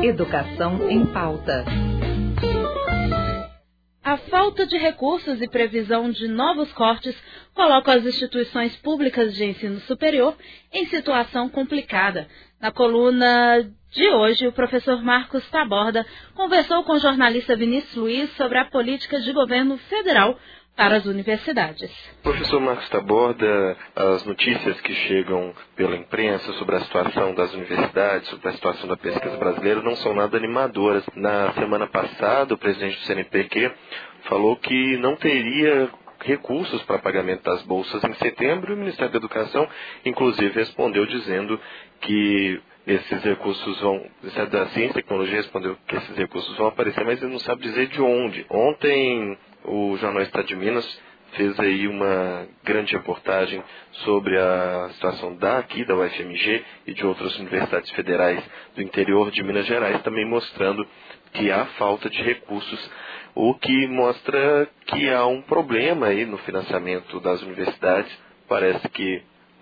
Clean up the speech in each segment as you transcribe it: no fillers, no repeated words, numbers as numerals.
Educação em Pauta. A falta de recursos e previsão de novos cortes colocam as instituições públicas de ensino superior em situação complicada. Na coluna de hoje, o professor Marcos Taborda conversou com o jornalista Vinícius Luiz sobre a política de governo federal para as universidades. Professor Marcos Taborda, as notícias que chegam pela imprensa sobre a situação das universidades, sobre a situação da pesquisa brasileira, não são nada animadoras. Na semana passada, o presidente do CNPq falou que não teria recursos para pagamento das bolsas em setembro, e o Ministério da Educação, inclusive, respondeu dizendo que esses recursos vão... O Ministério da Ciência e Tecnologia respondeu que esses recursos vão aparecer, mas ele não sabe dizer de onde. Ontem, o Jornal Estado de Minas fez aí uma grande reportagem sobre a situação daqui da UFMG e de outras universidades federais do interior de Minas Gerais, também mostrando que há falta de recursos, o que mostra que há um problema aí no financiamento das universidades. Parece que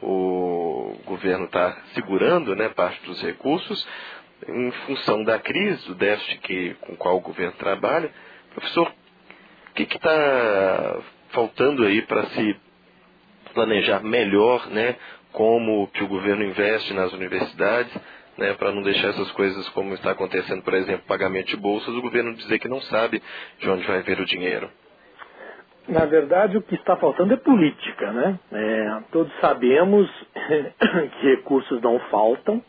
o governo está segurando, parte dos recursos em função da crise, do déficit com o qual o governo trabalha. Professor, o que está faltando aí para se planejar melhor, como que o governo investe nas universidades, para não deixar essas coisas como está acontecendo, por exemplo, pagamento de bolsas, o governo dizer que não sabe de onde vai vir o dinheiro? Na verdade, o que está faltando é política, todos sabemos que recursos não faltam,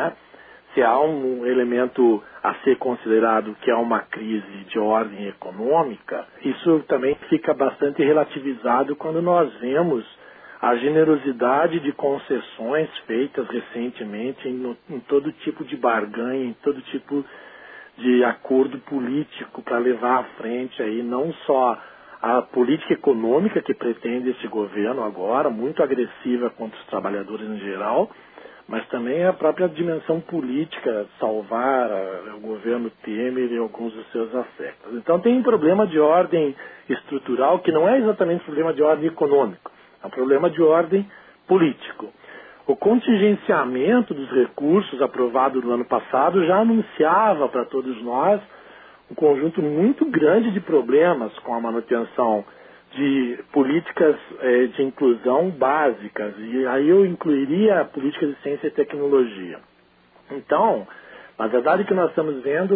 Se há um elemento a ser considerado que é uma crise de ordem econômica, isso também fica bastante relativizado quando nós vemos a generosidade de concessões feitas recentemente em todo tipo de barganha, em todo tipo de acordo político para levar à frente aí não só a política econômica que pretende esse governo agora, muito agressiva contra os trabalhadores em geral, mas também a própria dimensão política, salvar o governo Temer e alguns dos seus afetos. Então tem um problema de ordem estrutural que não é exatamente um problema de ordem econômico, é um problema de ordem político. O contingenciamento dos recursos aprovado no ano passado já anunciava para todos nós um conjunto muito grande de problemas com a manutenção de políticas de inclusão básicas, e aí eu incluiria a política de ciência e tecnologia. Então, na verdade o que nós estamos vendo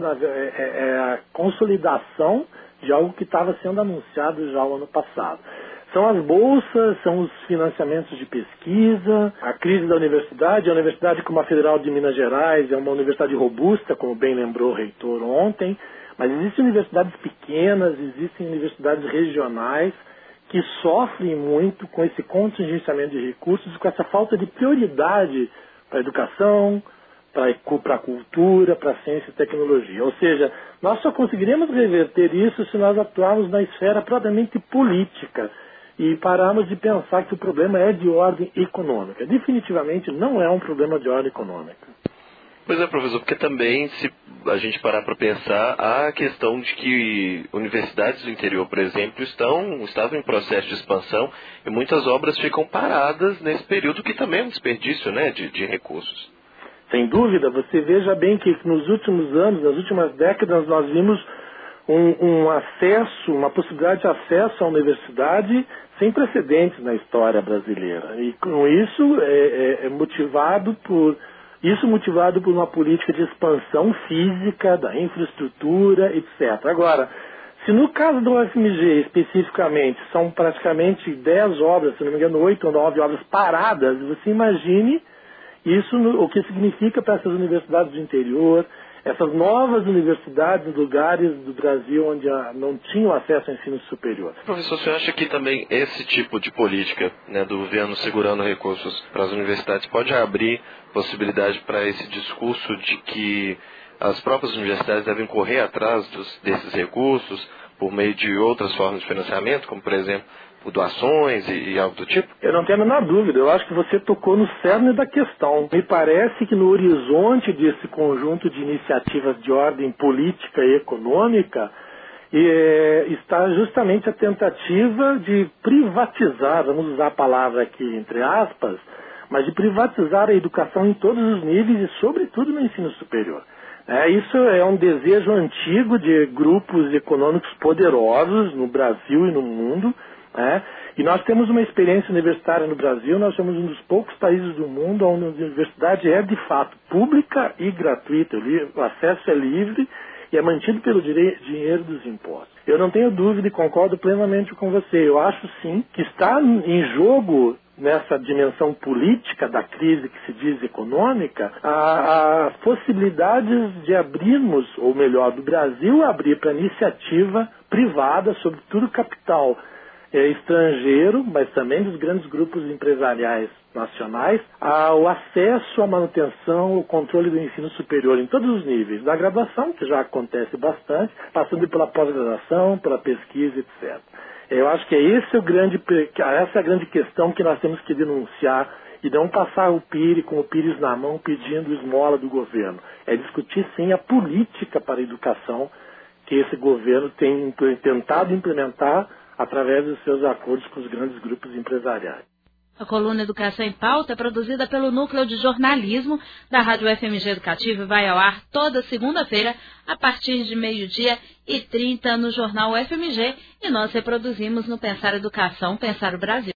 é a consolidação de algo que estava sendo anunciado já no ano passado. São as bolsas, são os financiamentos de pesquisa, a crise da universidade. A universidade como a Federal de Minas Gerais é uma universidade robusta, como bem lembrou o reitor ontem, mas existem universidades pequenas, existem universidades regionais que sofrem muito com esse contingenciamento de recursos e com essa falta de prioridade para a educação, para a cultura, para a ciência e tecnologia. Ou seja, nós só conseguiremos reverter isso se nós atuarmos na esfera propriamente política e pararmos de pensar que o problema é de ordem econômica. Definitivamente não é um problema de ordem econômica. Pois é, professor, porque também, se a gente parar para pensar, há a questão de que universidades do interior, por exemplo, estavam em processo de expansão e muitas obras ficam paradas nesse período, que também é um desperdício, de recursos. Sem dúvida, você veja bem que nos últimos anos, nas últimas décadas, nós vimos um acesso, uma possibilidade de acesso à universidade sem precedentes na história brasileira. E com isso motivado por uma política de expansão física, da infraestrutura, etc. Agora, se no caso do UFMG especificamente são praticamente 10 obras, se não me engano 8 ou 9 obras paradas, você imagine isso, o que significa para essas universidades do interior, essas novas universidades em lugares do Brasil onde não tinham acesso ao ensino superior. Professor, você acha que também esse tipo de política do governo segurando recursos para as universidades pode abrir possibilidade para esse discurso de que as próprias universidades devem correr atrás desses recursos por meio de outras formas de financiamento, como por exemplo doações e algo do tipo? Eu não tenho a menor dúvida, eu acho que você tocou no cerne da questão. Me parece que no horizonte desse conjunto de iniciativas de ordem política e econômica está justamente a tentativa de privatizar, vamos usar a palavra aqui entre aspas, mas de privatizar a educação em todos os níveis e sobretudo no ensino superior. Isso é um desejo antigo de grupos econômicos poderosos no Brasil e no mundo. E nós temos uma experiência universitária no Brasil, nós somos um dos poucos países do mundo onde a universidade é de fato pública e gratuita. O acesso é livre e é mantido pelo dinheiro dos impostos. Eu não tenho dúvida e concordo plenamente com você. Eu acho sim que está em jogo, nessa dimensão política da crise que se diz econômica, as possibilidades de abrirmos, ou melhor, do Brasil abrir para iniciativa privada, sobretudo capital estrangeiro, mas também dos grandes grupos empresariais nacionais, o acesso à manutenção, o controle do ensino superior em todos os níveis, da graduação, que já acontece bastante, passando pela pós-graduação, pela pesquisa, etc. Eu acho que essa é a grande questão que nós temos que denunciar e não passar com o pires na mão pedindo esmola do governo. É discutir sim a política para a educação que esse governo tem tentado implementar através dos seus acordos com os grandes grupos empresariais. A coluna Educação em Pauta é produzida pelo Núcleo de Jornalismo da Rádio FMG Educativa e vai ao ar toda segunda-feira a partir de 12h30 no Jornal FMG, e nós reproduzimos no Pensar Educação, Pensar o Brasil.